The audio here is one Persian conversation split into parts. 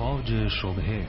امواج شبهه.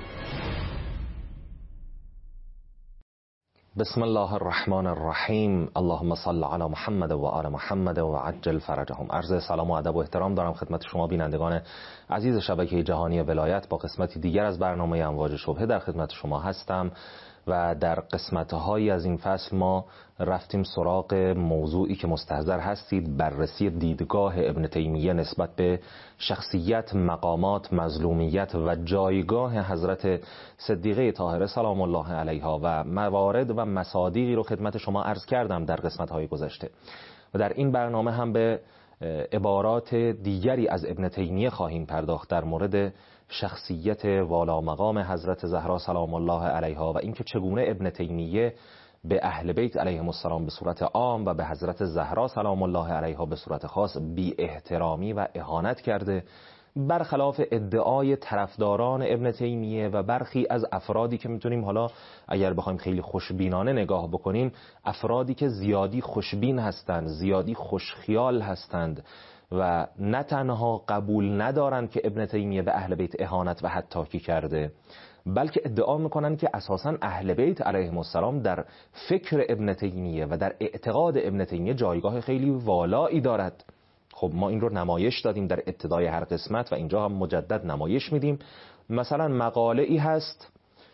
بسم الله الرحمن الرحیم. اللهم صل علی محمد و آل محمد و عجل فرجهم. عرض سلام و ادب و احترام دارم خدمت شما بینندگان عزیز شبکه جهانی ولایت. با قسمتی دیگر از برنامه امواج شبهه در خدمت شما هستم و در قسمت‌هایی از این فصل ما رفتیم سراغ موضوعی که مستحضر هستید، بررسی دیدگاه ابن تیمیه نسبت به شخصیت، مقامات، مظلومیت و جایگاه حضرت صدیقه طاهره سلام الله علیها و موارد و مصادیقی رو خدمت شما عرض کردم در قسمت‌های گذشته و در این برنامه هم به عبارات دیگری از ابن تیمیه خواهیم پرداخت در مورد شخصیت والا مقام حضرت زهرا سلام الله علیها و اینکه چگونه ابن تیمیه به اهل بیت علیهم السلام به صورت عام و به حضرت زهرا سلام الله علیها به صورت خاص بی احترامی و اهانت کرده، برخلاف ادعای طرفداران ابن تیمیه و برخی از افرادی که میتونیم حالا اگر بخوایم خیلی خوشبینانه نگاه بکنیم، افرادی که زیادی خوشبین هستند، زیادی خوشخیال هستند و نه تنها قبول ندارند که ابن تیمیه به اهل بیت اهانت و حطاکی کرده، بلکه ادعا میکنن که اساساً اهل بیت علیهم السلام در فکر ابن تیمیه و در اعتقاد ابن تیمیه جایگاه خیلی والایی دارد. خب ما این رو نمایش دادیم در ابتدای هر قسمت و اینجا هم مجدد نمایش میدیم. مثلا مقاله ای هست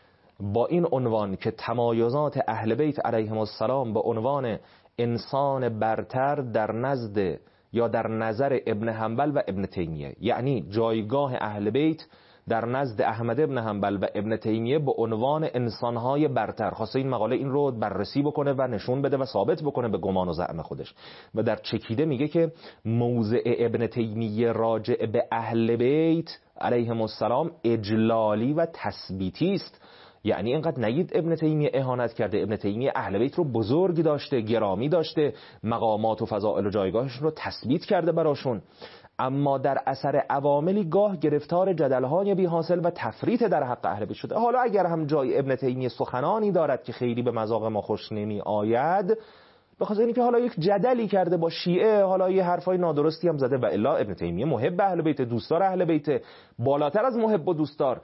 با این عنوان که تمایزات اهل بیت علیهم السلام به عنوان انسان برتر در نزد یا در نظر ابن حنبل و ابن تیمیه، یعنی جایگاه اهل بیت در نزد احمد ابن حنبل و ابن تیمیه به عنوان انسانهای برتر. خواسته این مقاله این رو بررسی بکنه و نشون بده و ثابت بکنه به گمان و زعم خودش و در چکیده میگه که موضع ابن تیمیه راجع به اهل بیت علیهم السلام اجلالی و تثبیتی است. یعنی اینقدر نگید ابن تیمیه اهانت کرده، ابن تیمیه اهل بیت رو بزرگ داشته، گرامی داشته، مقامات و فضائل و جایگاهشون رو تثبیت کرده براشون، اما در اثر عواملی گاه گرفتار جدل‌های بی حاصل و تفریط در حق اهل بیت شده. حالا اگر هم جای ابن تیمیه سخنانی دارد که خیلی به مذاق ما خوش نمی آید، به خاطر اینکه حالا یک جدلی کرده با شیعه، حالا یه حرفای نادرستی هم زده و الا ابن تیمیه محب اهل بیت، دوستدار اهل بیت، بالاتر از محب و دوستدار،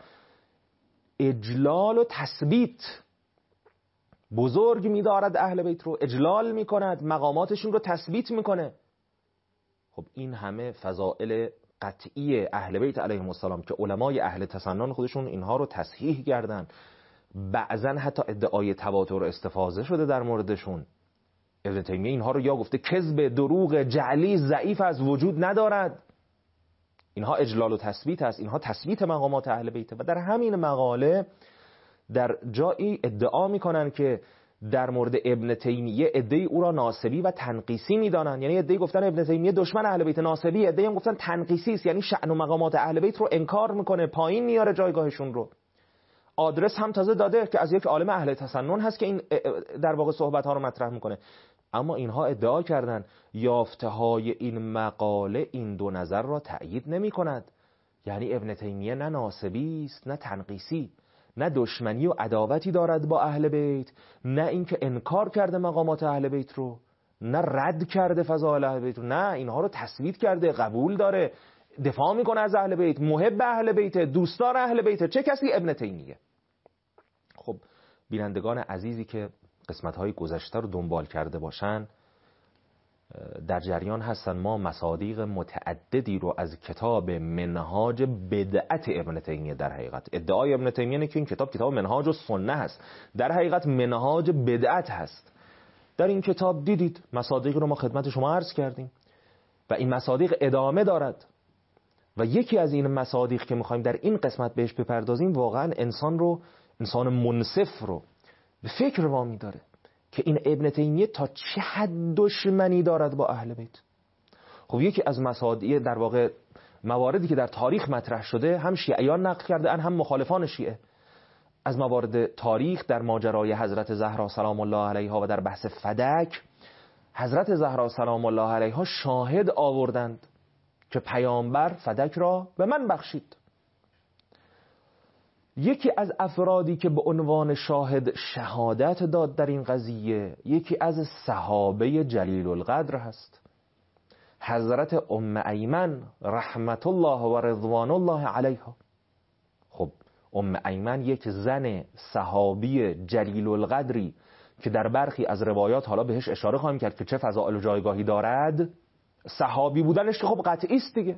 اجلال و تثبیت، بزرگ می‌دارد اهل بیت رو، اجلال می‌کند، مقاماتشون رو تثبیت می‌کنه. خب این همه فضائل قطعی اهل بیت علیهم السلام که علمای اهل تسنن خودشون اینها رو تصحیح کردن، بعضا حتی ادعای تواتر و استفاضه شده در موردشون. ابن تیمیه اینها رو یا گفته کذب، دروغ، جعلی، ضعیف از وجود ندارد. اینها اجلال و تثبیت است، اینها تثبیت مقامات اهل بیت. و در همین مقاله در جایی ادعا میکنن که در مورد ابن تیمیه عده‌ای او را ناسبی و تنقیسی میدانن، یعنی عده‌ای گفتن ابن تیمیه دشمن اهل بیت ناسبی، عده‌ای هم گفتن تنقیسی است، یعنی شأن و مقامات اهل بیت رو انکار میکنه، پایین میاره جایگاهشون رو. آدرس هم تازه داده که از یک عالم اهل تسنن هست که این در واقع صحبت ها رو مطرح میکنه. اما اینها ادعا کردن یافته های این مقاله این دو نظر را تأیید نمی کند. یعنی ابن تیمیه نه ناسبی است نه تنقیسی، نه دشمنی و عداوتی دارد با اهل بیت، نه اینکه انکار کرده مقامات اهل بیت رو، نه رد کرده فضائل اهل بیت رو، نه اینها رو تثبیت کرده، قبول داره، دفاع میکنه از اهل بیت، محب اهل بیت، دوستدار اهل بیت. چه کسی؟ ابن تیمیه. خب بینندگان عزیزی که قسمت‌های گذشته رو دنبال کرده باشن در جریان هستن ما مصادیق متعددی رو از کتاب منهاج بدعت ابن تیمیه، در حقیقت ادعای ابن تیمیه اینه که این کتاب منهاج و سنه هست، در حقیقت منهاج بدعت هست. در این کتاب دیدید مصادیق رو ما خدمت شما عرض کردیم و این مصادیق ادامه دارد و یکی از این مصادیق که میخوایم در این قسمت بهش بپردازیم واقعا انسان منصف رو به فکر وامی داره که این ابن تیمیه تا چه حد دشمنی دارد با اهل بیت. خب یکی از مصادیق در واقع مواردی که در تاریخ مطرح شده هم شیعیان نقل کرده ان هم مخالفان شیعه. از موارد تاریخ در ماجرای حضرت زهرا سلام الله علیها و در بحث فدک، حضرت زهرا سلام الله علیها شاهد آوردند که پیامبر فدک را به من بخشید. یکی از افرادی که به عنوان شاهد شهادت داد در این قضیه یکی از صحابه جلیل القدر هست، حضرت ام ایمن رحمت الله و رضوان الله علیها. ایمن یک زن صحابی جلیل القدری که در برخی از روایات حالا بهش اشاره خواهیم کرد که چه فضائل و جایگاهی دارد، صحابی بودنش که خب قطعی است دیگه،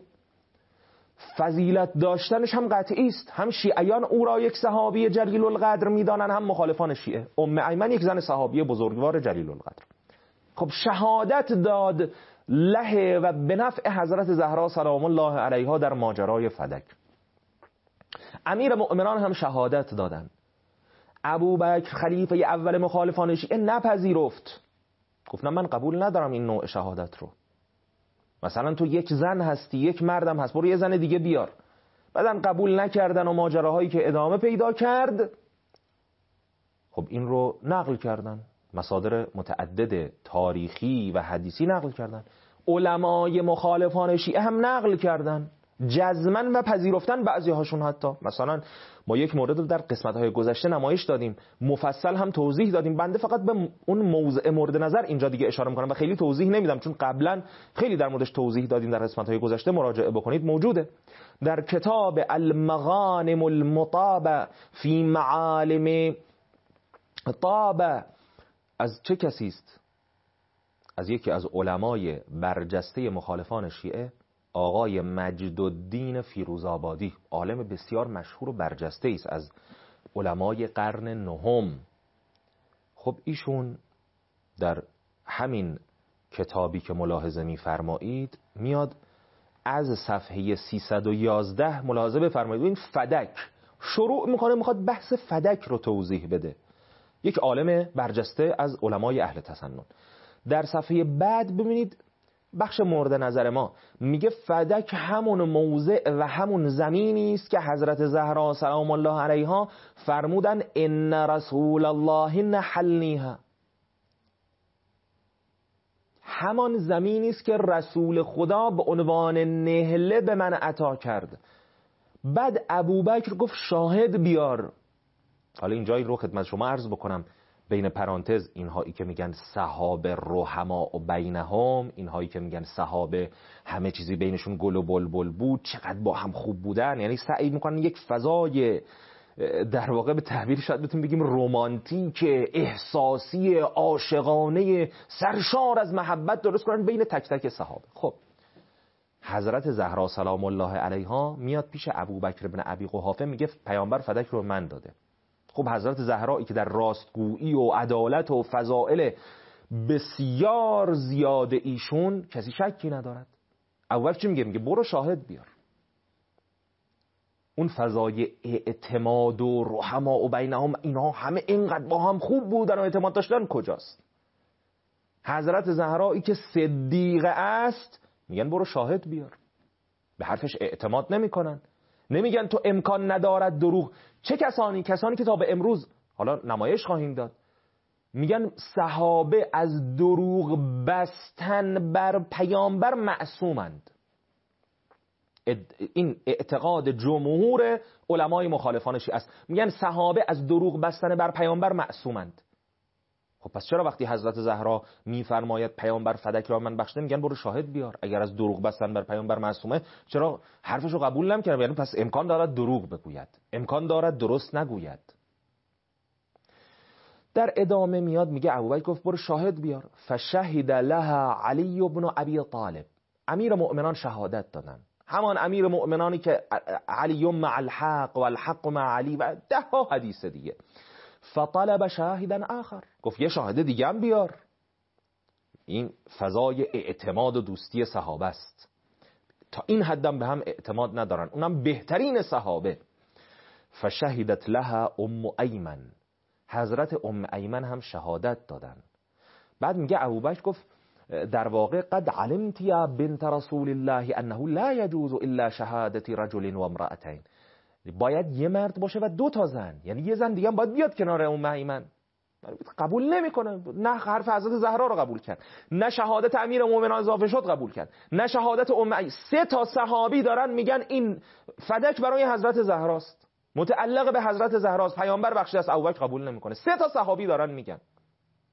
فضیلت داشتنش هم قطعی است. هم شیعیان او را یک صحابی جلیل القدر میدانن، هم مخالفان شیعه. ایمن یک زن صحابی بزرگوار جلیل القدر. خب شهادت داد له و به نفع حضرت زهرا سلام الله علیها در ماجرای فدک. امیر مؤمنان هم شهادت دادن. ابوبکر خلیفه اول مخالفان شیعه نپذیرفت، گفت نه من قبول ندارم این نوع شهادت رو. مثلا تو یک زن هستی، یک مردم هست، برو یه زن دیگه بیار. بعدن قبول نکردن و ماجراهایی که ادامه پیدا کرد، خب این رو نقل کردن، مصادر متعدد تاریخی و حدیثی نقل کردن، علمای مخالفان شیعه هم نقل کردن جزمن و پذیرفتن بعضی هاشون. حتی مثلا ما یک مورد رو در قسمت‌های گذشته نمایش دادیم، مفصل هم توضیح دادیم. بنده فقط به اون موضع مورد نظر اینجا دیگه اشاره می‌کنم و خیلی توضیح نمیدم، چون قبلا خیلی در موردش توضیح دادیم در قسمت‌های گذشته. مراجعه بکنید، موجوده در کتاب المغانم المطابه فی معالم طابه. از چه کسی است؟ از یکی از علمای برجسته مخالفان شیعه، آقای مجدالدین فیروزآبادی، عالم بسیار مشهور و برجسته است از علمای قرن نهم. خب ایشون در همین کتابی که ملاحظه می‌فرمایید میاد از صفحه 311 ملاحظه بفرمایید. این فدک شروع میکنه، میخواد بحث فدک رو توضیح بده. یک عالم برجسته از علمای اهل تسنن. در صفحه بعد ببینید بخش مورد نظر ما میگه فدک همون موضع و همون زمینی است که حضرت زهرا سلام الله علیها فرمودن ان رسول الله نحلنیها. همان زمینی است که رسول خدا به عنوان نهله به من عطا کرد. بعد ابوبکر گفت شاهد بیار. حالا اینجایی رو خدمت شما عرض بکنم، بین پرانتز اینهایی که میگن صحابه رحما و بینهم، اینهایی که میگن صحابه همه چیزی بینشون گل و بلبل بود، چقدر با هم خوب بودن، یعنی سعی میکنن یک فضای در واقع به تعبیر شاید بتونیم بگیم رمانتیک، احساسی، عاشقانه، سرشار از محبت درست کنن بین تک تک صحابه. خب حضرت زهرا سلام الله علیها میاد پیش ابوبکر بن ابی قحافه، میگه پیامبر فدک رو من داده. خب حضرت زهرایی که در راستگویی و عدالت و فضائل بسیار زیاد ایشون کسی شکی ندارد. ابوبکر چی میگه؟ میگه برو شاهد بیار. اون فضای اعتماد و رحما و بینهم، اینها همه اینقدر با هم خوب بودن و اعتماد داشتن کجاست؟ حضرت زهرایی که صدیقه است میگن برو شاهد بیار. به حرفش اعتماد نمیکنن، نمیگن تو امکان ندارد دروغ. چه کسانی؟ کسانی که تا به امروز حالا نمایش خواهیم داد میگن صحابه از دروغ بستن بر پیامبر معصومند. این اعتقاد جمهور علمای مخالفان شیعه است، میگن صحابه از دروغ بستن بر پیامبر معصومند. خب پس چرا وقتی حضرت زهرا میفرماید پیامبر فدک را من بخشیده، میگن برو شاهد بیار؟ اگر از دروغ بستن بر پیامبر معصومه، چرا حرفشو قبول نمیکنه؟ یعنی پس امکان دارد دروغ بگوید، امکان دارد درست نگوید. در ادامه میاد میگه ابوبکر گفت برو شاهد بیار. فشهد لها علی بن ابی طالب. امیر مؤمنان شهادت دادن، همان امیر مؤمنانی که علی مع الحق و الحق مع علی و ده ها حدیث دیگه. فطلب شاهدا آخر، گفت یه شاهد دیگه هم بیار. این فضای اعتماد و دوستی صحابه است. تا این حدم به هم اعتماد ندارن، اونم بهترین صحابه. فشهدت لها ایمن. حضرت ایمن هم شهادت دادن. بعد میگه ابوبکر گفت در واقع قد علمت یا بنت رسول الله انه لا يجوز الا شهادت رجل و امرأتین. باید یه مرد باشه و دو تا زن، یعنی یه زن دیگه هم باید بیاد کنار ایمن. قبول نمیکنه، نه حرف حضرت زهرا رو قبول کرد، نه شهادت امیر مومنان اضافه شد قبول کرد، نه شهادت سه تا صحابی دارن میگن این فدک برای حضرت زهراست، متعلق به حضرت زهراست، پیامبر بخشیده است. ابوبکر قبول نمیکنه. سه تا صحابی دارن میگن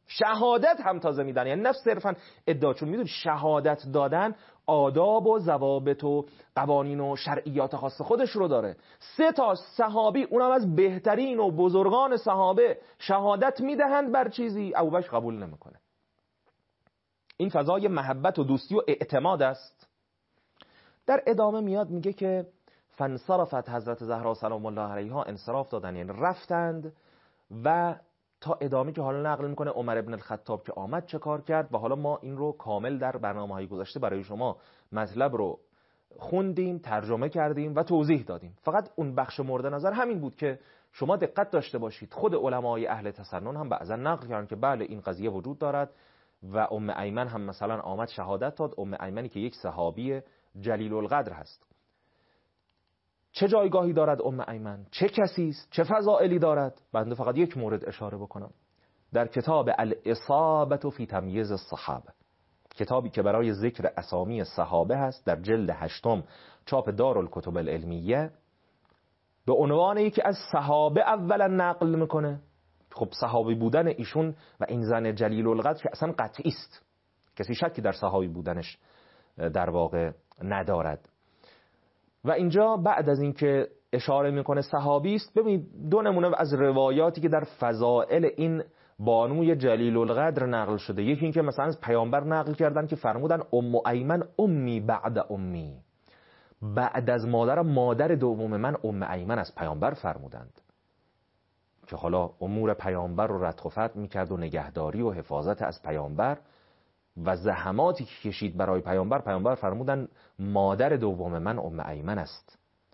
شهادت هم تازه میدن، یعنی نه صرفا ادعا، چون میدونی شهادت دادن آداب و ضوابط و قوانین و شرعیات خاص خودش رو داره. 3 تا صحابی، اونم از بهترین و بزرگان صحابه، شهادت میدهند بر چیزی، ابوبکر قبول نمیکنه. این فضای محبت و دوستی و اعتماد است. در ادامه میاد میگه که فانصرفت حضرت زهرا سلام الله علیها، انصراف دادن یعنی رفتند. و تا ادامه که حالا نقل میکنه عمر ابن الخطاب که آمد چه کار کرد، و حالا ما این رو کامل در برنامه‌های گذشته برای شما مطلب رو خوندیم، ترجمه کردیم و توضیح دادیم. فقط اون بخش مورد نظر همین بود که شما دقت داشته باشید. خود علمای اهل تسنن هم بعضا نقل کردن که بله این قضیه وجود دارد و ام ایمن هم مثلا آمد شهادت داد. ام ایمنی که یک صحابی جلیل القدر هست. چه جایگاهی دارد ام ایمن؟ چه کسی است؟ چه فضائلی دارد؟ بنده فقط یک مورد اشاره بکنم. در کتاب الاصابة فی تمییز الصحابه، کتابی که برای ذکر اسامی صحابه هست، در جلد 8 چاپ دارالکتب العلمیه، به عنوان یکی از صحابه اولا نقل میکنه. خب صحابی بودن ایشون و این زن جلیل القدر که اصلا قطعی است، کسی شکی در صحابی بودنش در واقع ندارد. و اینجا بعد از اینکه اشاره میکنه صحابی است، ببینید 2 نمونه از روایاتی که در فضائل این بانوی جلیل القدر نقل شده. یکی این که مثلا از پیامبر نقل کردن که فرمودن ام ایمن امی بعد امی، بعد از مادرم مادر دوم من ام ایمن از پیامبر فرمودند، که حالا امور پیامبر رو رتق و فتق میکرد و نگهداری و حفاظت از پیامبر و زحماتی که کشید برای پیامبر فرمودن مادر دوم من ام ایمن است،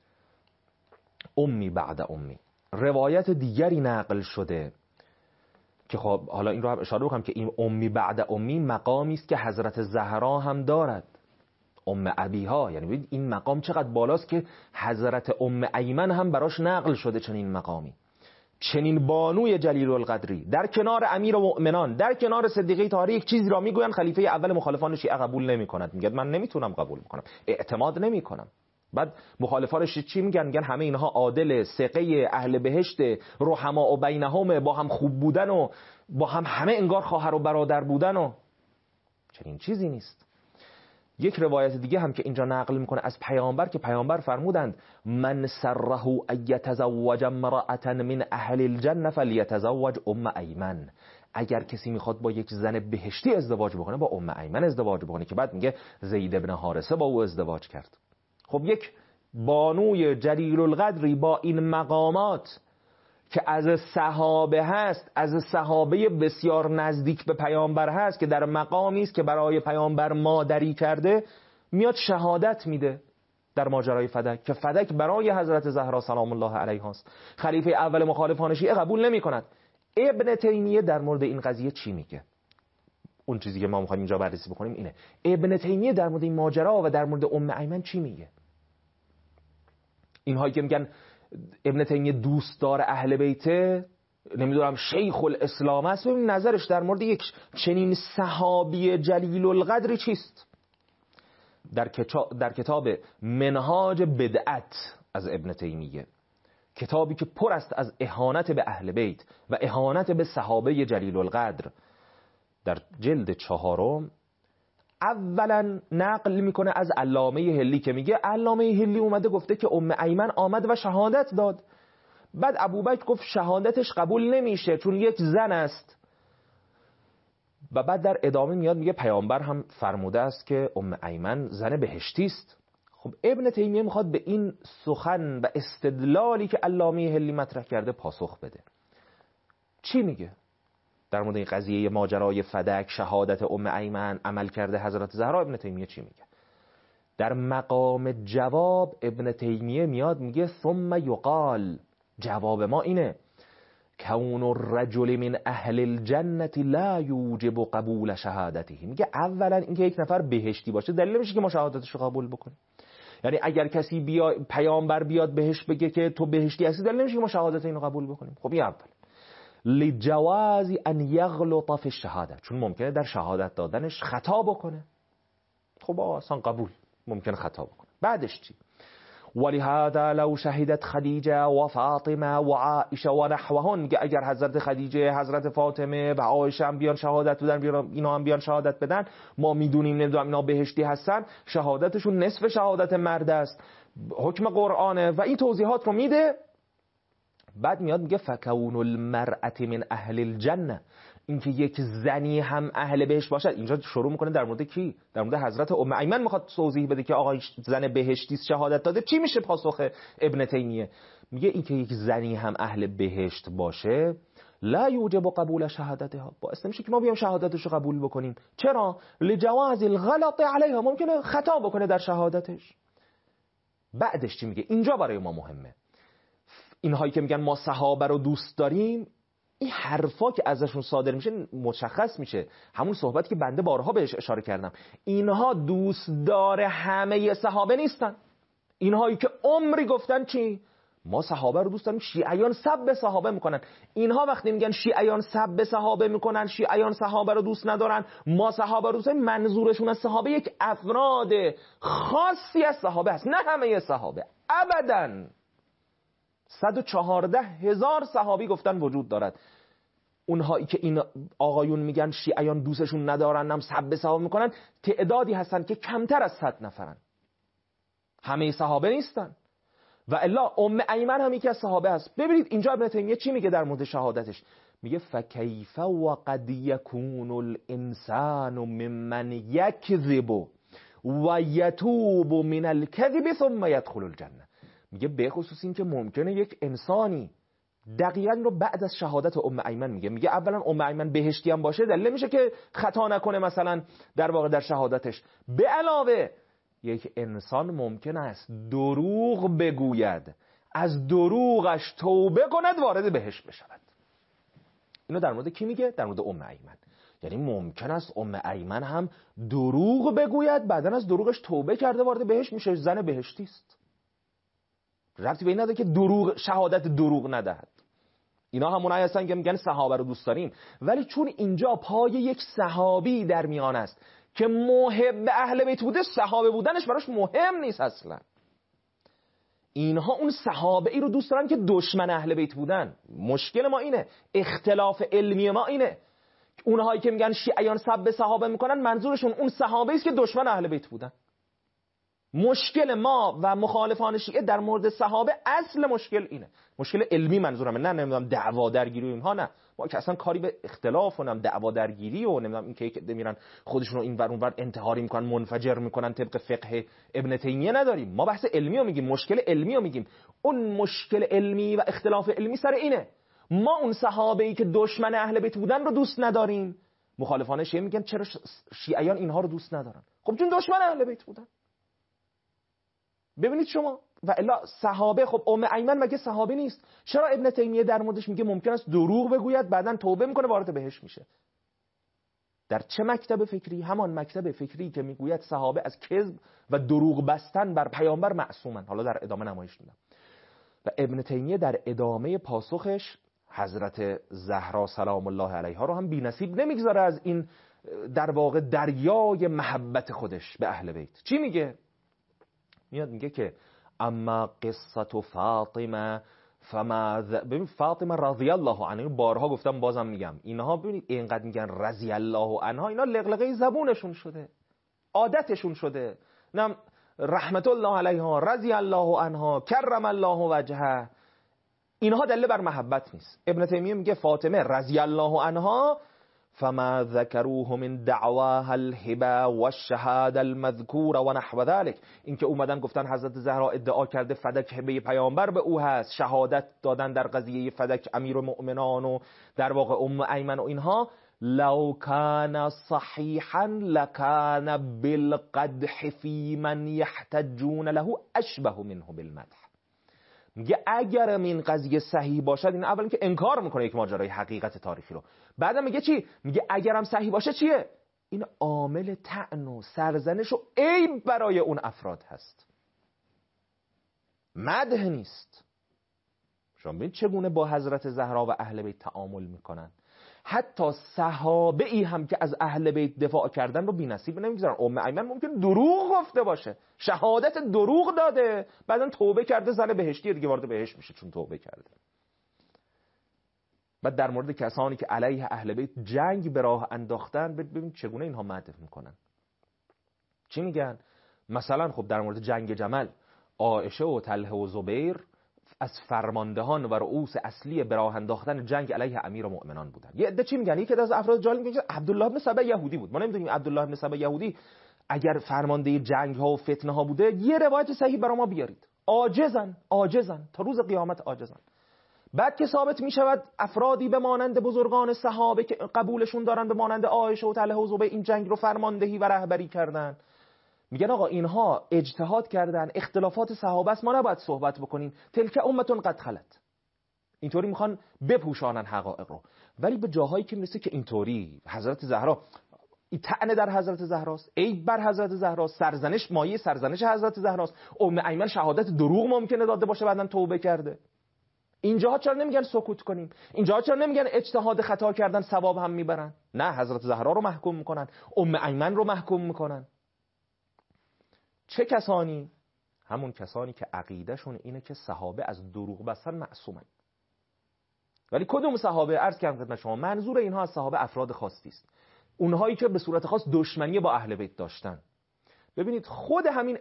امی بعد امی. روایت دیگری نقل شده که خب حالا این رو هم اشاره بکنم که این امی بعد امی مقامی است که حضرت زهرا هم دارد، ام ابیها. یعنی ببینید این مقام چقدر بالاست که حضرت ام ایمن هم براش نقل شده چنین مقامی. چنین بانوی جلیل القدری در کنار امیر مؤمنان، در کنار صدیقه طاهره، یک چیزی را میگوین خلیفه اول مخالفان شیعه قبول نمی‌کند. میگه من نمیتونم قبول کنم، اعتماد نمی‌کنم. بعد مخالفانش چی میگن؟ میگن همه اینها عادل، ثقه، اهل بهشت، رحما و بینهم، با هم خوب بودن و با هم همه انگار خواهر و برادر بودن و چنین چیزی نیست. یک روایت دیگه هم که اینجا نقل میکنه از پیامبر که پیامبر فرمودند من سره ان یتزوج امرأة من اهل الجنه فلیتزوج ام ایمن. اگر کسی میخواد با یک زن بهشتی ازدواج بکنه با ام ایمن ازدواج بکنه، که بعد میگه زید بن حارثه با او ازدواج کرد. خب یک بانوی جلیل القدری با این مقامات که از صحابه هست، از صحابه بسیار نزدیک به پیامبر هست، که در مقامی است که برای پیامبر مادری کرده، میاد شهادت میده در ماجرای فدک، که فدک برای حضرت زهرا سلام الله علیها است. خلیفه اول مخالفان شیعه قبول نمی کند. ابن تیمیه در مورد این قضیه چی میگه؟ اون چیزی که ما میخوایم اینجا بررسی بکنیم اینه. ابن تیمیه در مورد این ماجرا و در مورد ام ایمن چی میگه؟ اینهایی که میگن ابن تیمیه دوستدار اهل بیته، نمیدونم شیخ الاسلام است، ببین نظرش در مورد یک چنین صحابی جلیل القدری چیست؟ در کتاب منهاج بدعت از ابن تیمیه، کتابی که پر است از اهانت به اهل بیت و اهانت به صحابه جلیل القدر، در جلد 4 اولا نقل میکنه از علامه هلی که میگه علامه هلی اومده گفته که ام ایمن آمد و شهادت داد. بعد ابوبکر گفت شهادتش قبول نمیشه چون یک زن است. و بعد در ادامه میاد میگه پیامبر هم فرموده است که ام ایمن زن بهشتی است. خب ابن تیمیه میخواد به این سخن و استدلالی که علامه هلی مطرح کرده پاسخ بده. چی میگه در مورد این قضیه ماجرای فدک، شهادت ام ایمن، عمل کرده حضرت زهرا؟ ابن تیمیه چی میگه؟ در مقام جواب ابن تیمیه میاد میگه ثم یقال، جواب ما اینه کون الرجل من اهل الجنه لا یوجب قبول شهادته. میگه اولا اینکه یک نفر بهشتی باشه دلیل نمیشه که ما شهادتش رو قبول بکنیم. یعنی اگر کسی پیامبر بیاد بهش بگه که تو بهشتی هستی، دلیل نمیشه که ما شهادت اینو قبول بکنیم. خب این اول. لجواز ان یغلط فی الشهاده، چون ممکنه در شهادت دادنش خطا بکنه. خب اصلا قبول، ممکنه خطا بکنه. بعدش چی؟ ولهذا لو شهدت خدیجه و فاطمه و عائشه و نحوهن، میگه اگر حضرت خدیجه، حضرت فاطمه و عایشه هم بیان شهادت بدن، اینا هم بیان شهادت بدن، ما میدونیم نمیدونم اینا بهشتی هستن، شهادتشون نصف شهادت مرد است، حکم قرآنه و این توضیحات رو میده. بعد میاد میگه فکون المرأة من اهل الجنه، اینکه یک زنی هم اهل بهشت باشد. اینجا شروع میکنه در مورد کی؟ در مورد حضرت ام ایمن میخواد توضیح بده که آقا زن بهشتی شهادت داده. چی میشه پاسخ ابن تیمیه؟ میگه اینکه یک زنی هم اهل بهشت باشه لا یوجب قبول شهادتها، باعث نمیشه که ما بیام شهادتش رو قبول بکنیم. چرا؟ لجواز الغلط علیها، ممکنه خطا بکنه در شهادتش. بعدش چی میگه؟ اینجا برای ما مهمه. اینهایی که میگن ما صحابه رو دوست داریم، این حرفا که ازشون صادر میشه مشخص میشه، همون صحبتی که بنده بارها بهش اشاره کردم، اینها دوستدار همه صحابه نیستن. اینهایی که عمری گفتن چی؟ ما صحابه رو دوست داریم، شیعیان سب صحابه میکنن. اینها وقتی میگن شیعیان سب صحابه میکنن، شیعیان صحابه رو دوست ندارن، ما صحابه رو دوست داریم، منظورشون از صحابه یک افراد خاصی از صحابه هست، نه همه صحابه. ابداً 114,000 صحابی گفتن وجود دارد. اونهایی که این آقایون میگن شیعیان دوستشون ندارن، هم سب صحابه میکنن، تعدادی هستن که کمتر از 100 نفرن، همه صحابه نیستن. و الا ام ایمن هم یکی از صحابه هست. ببینید اینجا ابن تیمیه چی میگه در مورد شهادتش؟ میگه فکیف وقد یکون الانسان ممن یکذب و یتوب من الکذب ثم یدخل الجنه. میگه به خصوص این که ممکنه یک انسانی، دقیقاً رو بعد از شهادت ام ایمن میگه اولا ام ایمن بهشتی هم باشه دلیل میشه که خطا نکنه مثلا در واقع در شهادتش. به علاوه یک انسان ممکن است دروغ بگوید، از دروغش توبه کند، وارد بهشت بشود. اینو در مورد کی میگه؟ در مورد ام ایمن. یعنی ممکن است ام ایمن هم دروغ بگوید، بعدن از دروغش توبه کرده وارد بهشت میشه، زن بهشتی است. ربطی به این نداره که دروغ شهادت دروغ ندهد. اینا همونایی هستن که میگن صحابه رو دوست داریم، ولی چون اینجا پای یک صحابی در میان است که محب اهل بیت بوده، صحابه بودنش براش مهم نیست اصلا. اینها اون صحابه ای رو دوست دارن که دشمن اهل بیت بودن. مشکل ما اینه، اختلاف علمی ما اینه. اونهایی که میگن شیعیان سب صحابه میکنن، منظورشون اون صحابه است که دشمن اهل بیت بودن. مشکل ما و مخالفان شیعه در مورد صحابه، اصل مشکل اینه، مشکل علمی منظورمه، نه نمیدونم دعوا درگیری اینها، نه، ما که اصلا کاری به اختلاف و دعوا درگیری و نمیدونم این که میرن خودشون رو این ور اون ور انتحاری میکنن، منفجر میکنن طبق فقه ابن تیمیه نداریم. ما بحث علمی رو میگیم، مشکل علمی رو میگیم. اون مشکل علمی و اختلاف علمی سر اینه، ما اون صحابه ای که دشمن اهل بیت بودن رو دوست نداریم. مخالفان شیعه میگن چرا شیعیان اینها رو دوست ندارن؟ خب چون دشمن اهل بیت بودن. ببینید شما، و الا صحابه، خب ام ایمن مگه صحابه نیست؟ چرا ابن تیمیه در موردش میگه ممکن است دروغ بگوید، بعدن توبه میکنه، وارد بهشت میشه؟ در چه مکتب فکری؟ همان مکتب فکری که میگوید صحابه از کذب و دروغ بستن بر پیامبر معصومن. حالا در ادامه نمایش میدم. و ابن تیمیه در ادامه پاسخش حضرت زهرا سلام الله علیها رو هم بی‌نصیب نمیگذاره از این در واقع دریای محبت خودش به اهل بیت. چی میگه؟ میاد میگه که اما قصه فاطمه ببین فاطمه رضی الله عنها، بارها گفتم بازم میگم، اینها ببینید اینقدر میگن رضی الله عنها، اینا لغلقه زبونشون شده، عادتشون شده. نم رحمت الله علیها، رضی الله عنها، کرم الله وجهها، اینها دلیل بر محبت نیست. ابن تیمیه میگه فاطمه رضی الله عنها فما ذکروه من دعواها الهبه والشهاده المذکوره و نحو ذلك، اینکه اومدن گفتن حضرت زهرا ادعا کرده فدک هبه پیامبر به او هست، شهادت دادن در قضیه فدک امیر المؤمنان و در واقع ام ایمن و اینها، لو کان صحیحا لکان بالقدح فی من یحتجون له اشبه منه بالمدح. میگه اگر این قضیه صحیح باشد، این اولا که انکار میکنه یک ماجرای حقیقت تاریخی رو، بعدم میگه چی؟ میگه اگرم صحیح باشه چیه؟ این عامل طعن و سرزنش و عیب برای اون افراد هست، مدح نیست. شما ببین چگونه با حضرت زهرا و اهل بیت تعامل میکنن. حتی صحابه ای هم که از اهل بیت دفاع کردن رو بی‌نصیب نمیگذارن. ام ایمن ممکن دروغ گفته باشه، شهادت دروغ داده، بعدن توبه کرده، زن بهشتی دیگه، وارد بهشت میشه چون توبه کرده. بعد در مورد کسانی که علیه اهل بیت جنگ به راه انداختن، ببین چگونه اینها مدح میکنن. چی میگن؟ مثلا خب در مورد جنگ جمل، عایشه و طلحه و زبیر از فرماندهان و رؤوس اصلی به راه انداختن جنگ علیه امیرالمؤمنان بودن. یه عده چی میگن؟ یکی از افراد جالب میگه عبدالله بن سبع یهودی بود. ما نمیدونیم عبدالله بن سبع یهودی اگر فرمانده جنگ ها و فتنه ها بوده، یه روایت صحیح برای ما بیارید. عاجزن تا روز قیامت عاجزن. بعد که ثابت می شود افرادی به مانند بزرگان صحابه که قبولشون دارن، به مانند عایشه و طلحه و زبیر، این جنگ رو فرماندهی و رهبری کردن، میگن آقا اینها اجتهاد کردن، اختلافات صحابه است، ما نباید صحبت بکنیم، تلک امتون قد خلت. اینطوری میخوان بپوشانن حقایق رو. ولی به جاهایی که میرسه که اینطوری حضرت زهرا طعنه در حضرت زهراست، عیب بر حضرت زهراست، سرزنش، مایه سرزنش حضرت زهراست، ام ایمن شهادت دروغ ممکنه داده باشه بعدن توبه کرده، اینجاها چرا نمیگن سکوت کنیم؟ اینجاها چرا نمیگن اجتهاد خطا کردن ثواب هم میبرن؟ نه، حضرت زهرا رو محکوم میکنن، ام ایمن رو محکوم میکنن. چه کسانی؟ همون کسانی که عقیدهشون اینه که صحابه از دروغ بستن معصومن. ولی کدوم صحابه؟ عرض کردم خدمت شما منظور اینها از صحابه افراد خاصی است، اونهایی که به صورت خاص دشمنی با اهل بیت داشتن. ببینید خود همین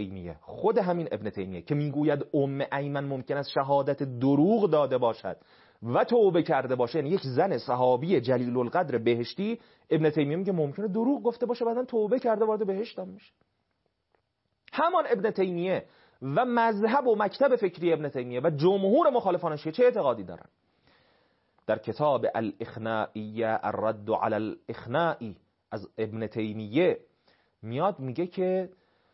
ابن تیمیه که میگوید ام ایمن ممکن است شهادت دروغ داده باشد و توبه کرده باشه، یعنی یک زن صحابی جلیل القدر بهشتی، ابن تیمیه میگه ممکنه دروغ گفته باشه بعدن توبه کرده وارد بهشت هم میشه. همان ابن تیمیه و مذهب و مکتب فکری ابن تیمیه و جمهور مخالفان شیعه چه اعتقادی دارن؟ در کتاب الاخنائیه الرد علی الاخنائی از ابن تیمیه میاد میگه که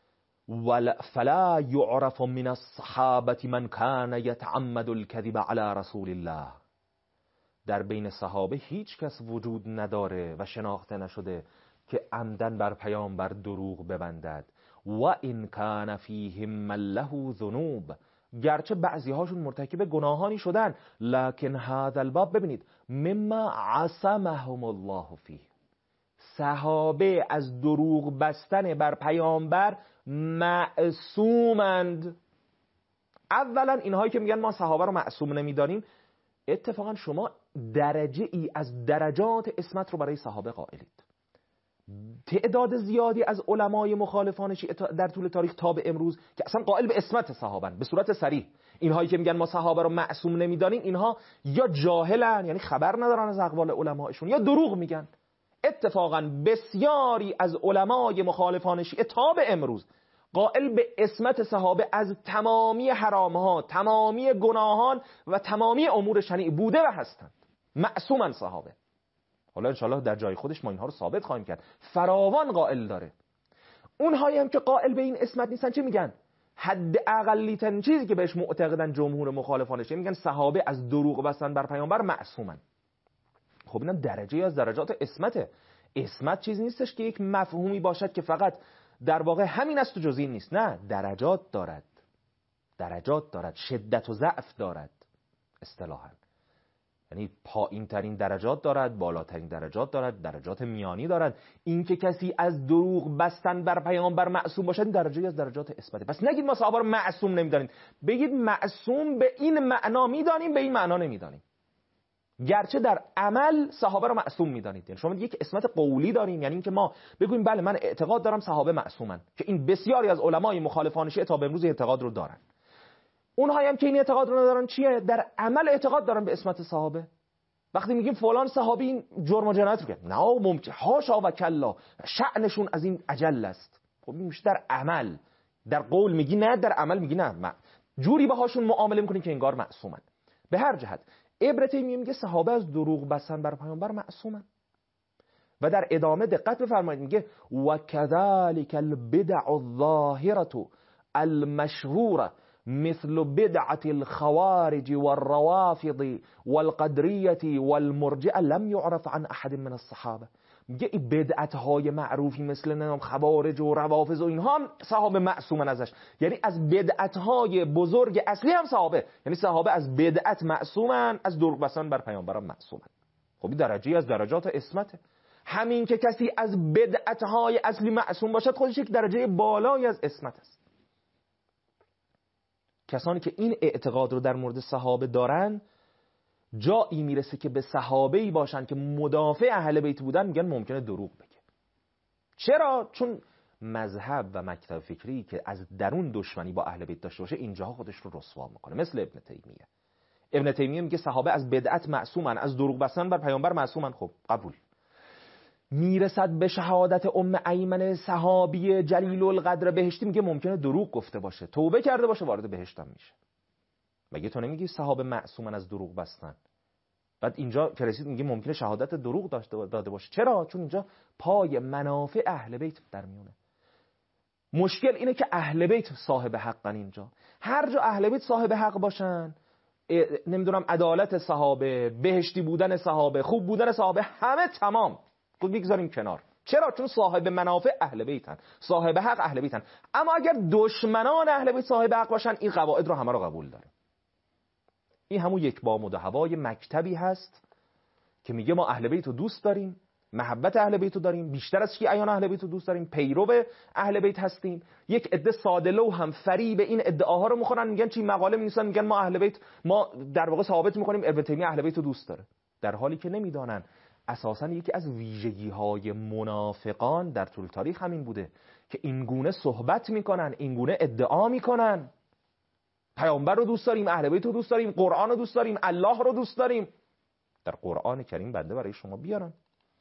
فلا یعرف من الصحابه من کان یتعمد الكذب علی رسول الله. در بین صحابه هیچ کس وجود نداره و شناخته نشده که عمدن بر پیامبر دروغ ببندد. و این کان فیهم من له ذنوب، گرچه بعضی هاشون مرتکب گناهانی شدن، لکن هذا الباب، ببینید، مما عصمهم الله فیه، صحابه از دروغ بستن بر پیامبر معصومند. اولا اینهایی که میگن ما صحابه رو معصوم نمیدانیم، اتفاقا شما درجه ای از درجات عصمت رو برای صحابه قائلید. تعداد زیادی از علمای مخالفان شیعه در طول تاریخ تا به امروز که اصلا قائل به عصمت صحابن به صورت صریح، اینهایی که میگن ما صحابه رو معصوم نمیدانیم، اینها یا جاهلن، یعنی خبر ندارن از اقوال علمایشون، یا دروغ میگن. اتفاقا بسیاری از علمای مخالفان شیعه تا به امروز قائل به عصمت صحابه از تمامی حرامها، تمامی گناهان و تمامی امور شنیع بوده و هستند. معصومن صحابه. حالا انشاءالله در جای خودش ما اینها رو ثابت خواهیم کرد. فراوان قائل داره. اونهایی هم که قائل به این عصمت نیستن چه میگن؟ حد اقلی ترین چیزی که بهش معتقدن جمهور مخالفانش، میگن صحابه از دروغ بستن بر پیامبر معصومن. خب اینم درجه از درجات عصمته. عصمت چیزی نیستش که یک مفهومی باشد که فقط در واقع همین است و جز این نیست. نه، درجات دارد، شدت و ضعف دارد اصطلاحاً. یعنی پایین ترین درجات دارد، بالاترین درجات دارد، درجات میانی دارد. این که کسی از دروغ بستن بر پیامبر معصوم باشد، این درجه از درجات عصمته. پس نگید ما صحابه رو معصوم نمیدانیم، بگید معصوم به این معنا میدانیم، به این معنا نمیدانیم. گرچه در عمل صحابه رو معصوم میدانید. یعنی شما یک عصمت قولی داریم، یعنی اینکه ما بگویم بله من اعتقاد دارم صحابه معصومن، که این بسیاری از علمای مخالفان شیعه تا به امروز اعتقاد رو دارن. اونهایی هم که این اعتقاد رو ندارن چیه؟ در عمل اعتقاد دارن به عصمت صحابه. وقتی میگیم فلان صحابی این جرم و جنایت رو کرد، نه ممکن، حاشا و کلا، شأنشون از این اجل است. خب این میشه در عمل. در قول میگی نه، در عمل میگی نه، جوری باهاشون معامله میکنین که انگار معصومن. به هر جهت ابن تیمیه میگه صحابه از دروغ بستن بر پیامبر معصومن. و در ادامه دقت بفرمایید، میگه و كذلك البدع الظاهره المشهوره مثل بدعة الخوارج والروافض والقدرية والمرجئة لم يعرف عن أحد من الصحابة. میگه این بدعت‌های معروفی مثل خوارج و روافض و اینها هم صحابه معصومن ازش. یعنی از بدعت‌های بزرگ اصلی هم صحابه، یعنی صحابه از بدعت معصومن، از دروغ بستن بر پیامبران معصومن. خب درجه از درجات عصمته. همین که کسی از بدعت‌های اصلی معصوم باشد خودش یک درجه بالایی از عصمت است. کسانی که این اعتقاد رو در مورد صحابه دارن جایی میرسه که به صحابه‌ای باشن که مدافع اهل بیت بودن میگن ممکنه دروغ بگه. چرا؟ چون مذهب و مکتب فکری که از درون دشمنی با اهل بیت داشته باشه اینجاها خودش رو رسوا میکنه. مثل ابن تیمیه. ابن تیمیه میگه صحابه از بدعت معصومن، از دروغ بستن بر پیامبر معصومن. خب قبول. میرسد به شهادت ام ایمن صحابی جلیل القدر بهشتی میگه ممکنه دروغ گفته باشه، توبه کرده باشه، وارد بهشت هم میشه. مگه تو نمیگی صحابه معصومن از دروغ بستن؟ بعد اینجا که رسید میگه ممکنه شهادت دروغ داده باشه. چرا؟ چون اینجا پای منافع اهل بیت در میونه. مشکل اینه که اهل بیت صاحب حقن. اینجا هر جا اهل بیت صاحب حق باشن، نمیدونم عدالت صحابه، بهشتی بودن صحابه، خوب بودن صحابه، همه تمام. خود بگذاریم کنار. چرا؟ چون صاحب منافع اهل بیتن، صاحب حق اهل بیتن. اما اگر دشمنان اهل بیت صاحب حق باشن این قواعد رو همه رو قبول داره. این همون یک بامود و هوای مکتبی هست که میگه ما اهل بیت رو دوست داریم، محبت اهل بیت رو داریم، بیشتر از شیعیان اهل بیت رو دوست داریم، پیرو اهل بیت هستیم. یک عده ساده لو هم فریب این ادعاها رو میخورن، میگن چی مقاله می‌نویسن، میگن ما اهل بیت، ما در واقع ثابت می‌کنیم ابن تیمیه اهل بیت رو دوست داره، در حالی که نمیدانن اساساً یکی از ویژگی‌های منافقان در طول تاریخ همین بوده که این گونه صحبت میکنن، این گونه ادعا میکنن پیامبر رو دوست داریم، اهل بیت رو دوست داریم، قرآن رو دوست داریم، الله رو دوست داریم. در قرآن کریم بنده برای شما بیارم،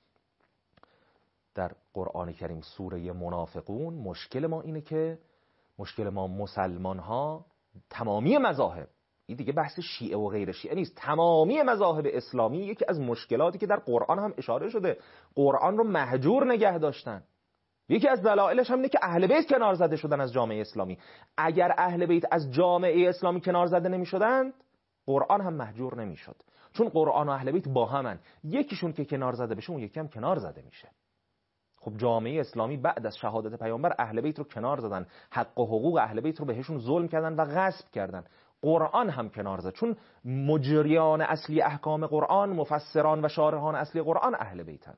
در قرآن کریم سوره منافقون، مشکل ما اینه که مشکل ما مسلمان ها تمامی مذاهب، این دیگه بحث شیعه و غیر شیعه نیست، تمامی مذاهب اسلامی یکی از مشکلاتی که در قرآن هم اشاره شده، قرآن رو مهجور نگه داشتن. یکی از دلایلش هم اینه که اهل بیت کنار زده شدن از جامعه اسلامی. اگر اهل بیت از جامعه اسلامی کنار زده نمی شدند قرآن هم مهجور نمی شد. چون قرآن و اهل بیت با همن، یکیشون که کنار زده بشه اون یکی هم کنار زده میشه. خب جامعه اسلامی بعد از شهادت پیامبر اهل بیت رو کنار زدن، حق و حقوق اهل بیت رو بهشون ظلم کردن و غصب کردن. قرآن هم کنار زد، چون مجریان اصلی احکام قرآن، مفسران و شارحان اصلی قرآن اهل بیتن.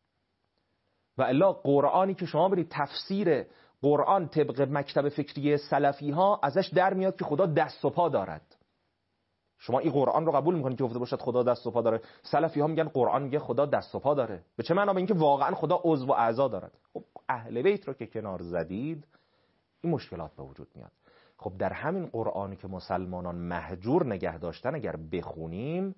و الا قرآنی که شما برید تفسیر قرآن طبق مکتب فکری سلفی ها ازش در میاد که خدا دست و پا دارد. شما این قرآن رو قبول میکنید که گفته باشد خدا دست و پا داره؟ سلفی ها میگن قرآن میگه خدا دست و پا داره. به چه معنا؟ به اینکه واقعا خدا عضو و اعضا دارد. خب اهل بیت رو که کنار زدید این مشکلات به وجود میاد. خب در همین قرآنی که مسلمانان مهجور نگه داشتن اگر بخونیم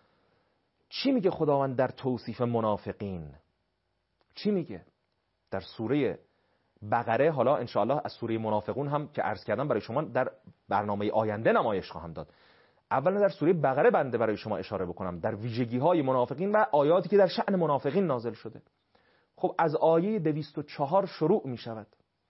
چی میگه خداوند در توصیف منافقین؟ چی میگه؟ در سوره بقره، حالا انشاءالله از سوره منافقون هم که عرض کردم برای شما در برنامه آینده نمایش خواهم داد. اولا در سوره بقره بنده برای شما اشاره بکنم در ویژگی‌های منافقین و آیاتی که در شأن منافقین نازل شده. خب از آیه 204 شروع می شود.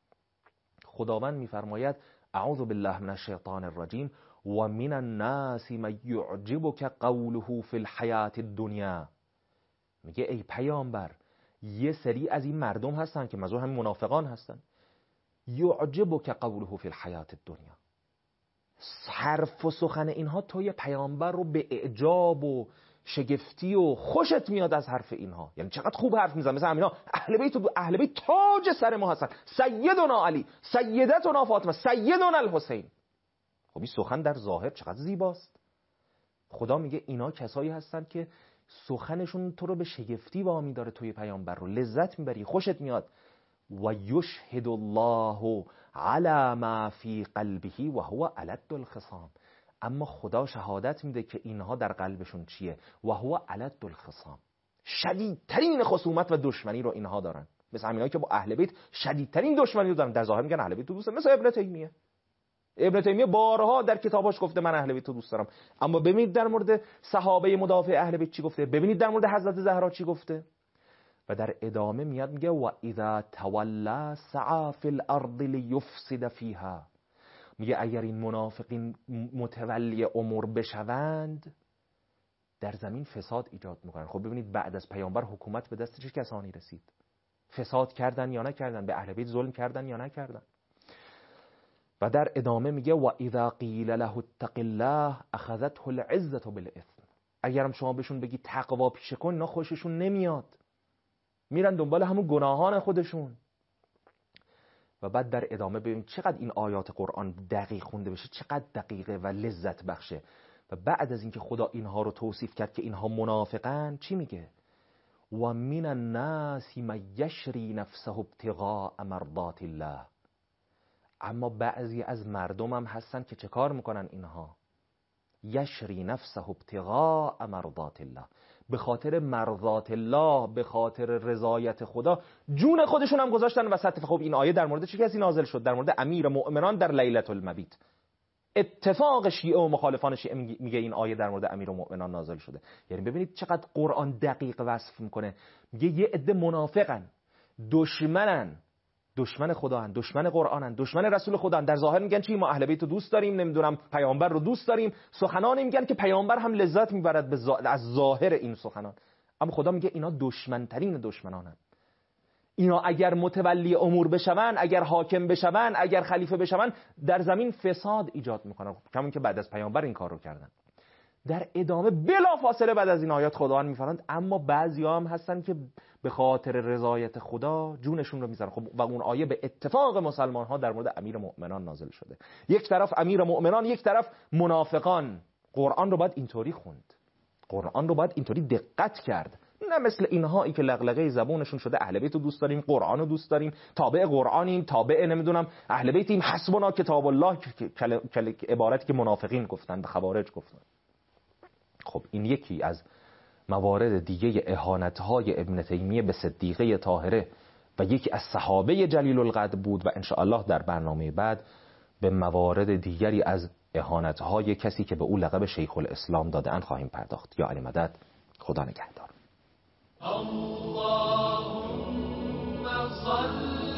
خداوند می‌فرماید اعوذ بالله من الشیطان الرجیم و من الناس من یعجبک قوله فی الحیاة الدنیا. میگه ای پیامبر یه سری از این مردم هستن که مزور همین منافقان هستن، یعجبک قوله فی الحیاة الدنیا، حرف و سخن اینها توی پیامبر رو به اعجاب و شگفتی و خوشت میاد از حرف اینها. یعنی چقدر خوب حرف میزنن، مثلا همینا اهل بیت تاج سر ما هستن، سیدنا علی، سیدتنا فاطمه، سیدنا الحسین. خب این سخن در ظاهر چقدر زیباست. خدا میگه اینا کسایی هستن که سخنشون تو رو به شگفتی وامی داره، توی پیامبر رو لذت میبری، خوشت میاد. و یشهد الله علی ما فی قلبه و هو الد الخصام. اما خدا شهادت میده که اینها در قلبشون چیه؟ و هو الد الخصام، شدیدترین خصومت و دشمنی رو اینها دارن. مثل همینایی که با اهل بیت شدیدترین دشمنی رو دارن، در ظاهر میگن اهل بیت رو دوست دارن. مثل ابن تیمیه بارها در کتاباش گفته من اهل بیت رو دوست دارم، اما ببینید در مورد صحابه مدافع اهل بیت چی گفته، ببینید در مورد حضرت زهرا چی گفته. و در ادامه میاد میگه و اذا تولا سعى فی الارض لیفسد فیها. میگه اگر این منافقین متولی امور بشوند در زمین فساد ایجاد میکنن. خب ببینید بعد از پیامبر حکومت به دست چه کسانی رسید؟ فساد کردن یا نکردن؟ به اهل بیت ظلم کردن یا نکردن؟ و در ادامه میگه و اذا قیل له اتق الله اخذته العزة بالاثم. اگرم شما بهشون بگی تقوا پیشه کن، اینا خوششون نمیاد، میرن دنبال همون گناهان خودشون. و بعد در ادامه ببینید چقدر این آیات قرآن دقیق خونده بشه چقدر دقیقه و لذت بخشه. و بعد از اینکه خدا اینها رو توصیف کرد که اینها منافقن، چی میگه؟ و من الناس من یشری نفسه ابتغاء مرضات الله. اما بعضی از مردم هم هستن که چه کار میکنن اینها؟ یشری نفسه ابتغاء مرضات الله، به خاطر مرضات الله، به خاطر رضایت خدا جون خودشون هم گذاشتن وسط. خب این آیه در مورد چه کسی نازل شد؟ در مورد امیر مؤمنان در لیلة المبیت. اتفاق شیعه و مخالفان شیعه میگه این آیه در مورد امیر مؤمنان نازل شده. یعنی ببینید چقدر قرآن دقیق وصف میکنه. میگه یه عده منافقن، دشمنن، دشمن خداان، دشمن قرآنن، دشمن رسول خداان. در ظاهر میگن چی؟ ما اهل بیت رو دوست داریم، نمیدونم پیامبر رو دوست داریم، سخنانی میگن که پیامبر هم لذت میبرد از ظاهر این سخنان. اما خدا میگه اینا دشمن ترین دشمنانن. اینا اگر متولی امور بشون، اگر حاکم بشون، اگر خلیفه بشون، در زمین فساد ایجاد میکنن، همون که بعد از پیامبر این کار رو کردن. در ادامه بلا فاصله بعد از این آیات خداوند میفرماید اما بعضیا هم هستن که به خاطر رضایت خدا جونشون رو میذارن. خب و اون آیه به اتفاق مسلمان ها در مورد امیر مؤمنان نازل شده. یک طرف امیر مؤمنان، یک طرف منافقان. قرآن رو باید اینطوری خوند، قرآن رو باید اینطوری دقت کرد، نه مثل اینهایی که لغلغه زبونشون شده اهل بیت رو دوست داریم، قرآن رو دوست داریم، تابع قرآنیم، تابع نمیدونم اهل بیتیم، حسبنا کتاب الله، عبارتی که منافقین گفتن، به خوارج گفتن. خب این یکی از موارد دیگه اهانت‌های ابن تیمیه به صدیقه طاهره و یکی از صحابه جلیل القدر بود. و انشاءالله در برنامه بعد به موارد دیگری از اهانت‌های کسی که به او لقب شیخ الاسلام داده‌اند خواهیم پرداخت. یا علی مدد. خدا نگهدار. اللهم صل